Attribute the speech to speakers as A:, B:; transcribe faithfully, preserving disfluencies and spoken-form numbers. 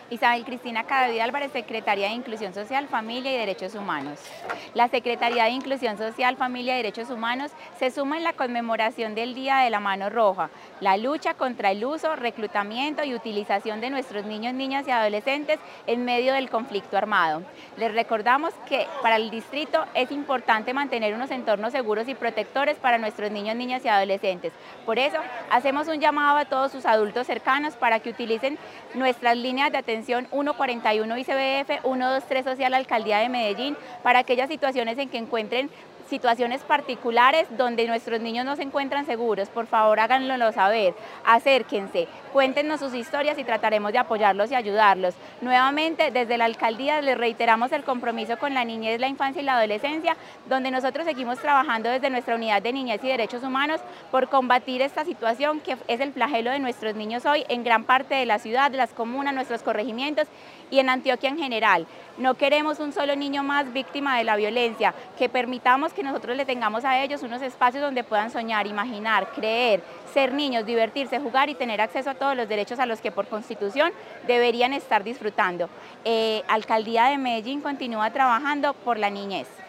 A: Isabel Cristina Cadavid Álvarez, Secretaria de Inclusión Social, Familia y Derechos Humanos. La Secretaría de Inclusión Social, Familia y Derechos Humanos se suma en la conmemoración del Día de la Mano Roja, la lucha contra el uso, reclutamiento y utilización de nuestros niños, niñas y adolescentes en medio del conflicto armado. Les recordamos que para el distrito es importante mantener unos entornos seguros y protectores para nuestros niños, niñas y adolescentes. Por eso, hacemos un llamado a todos sus adultos cercanos para que utilicen nuestras líneas de atención ciento cuarenta y uno I C B F, ciento veintitrés Social Alcaldía de Medellín, para aquellas situaciones en que encuentren situaciones particulares donde nuestros niños no se encuentran seguros. Por favor, háganlo saber, acérquense, cuéntenos sus historias y trataremos de apoyarlos y ayudarlos. Nuevamente, desde la alcaldía les reiteramos el compromiso con la niñez, la infancia y la adolescencia, donde nosotros seguimos trabajando desde nuestra unidad de niñez y derechos humanos por combatir esta situación que es el flagelo de nuestros niños hoy en gran parte de la ciudad, de las comunas, nuestros corregimientos y en Antioquia en general. No queremos un solo niño más víctima de la violencia, que permitamos que nosotros le tengamos a ellos unos espacios donde puedan soñar, imaginar, creer, ser niños, divertirse, jugar y tener acceso a todos los derechos a los que por Constitución deberían estar disfrutando. Eh, Alcaldía de Medellín continúa trabajando por la niñez.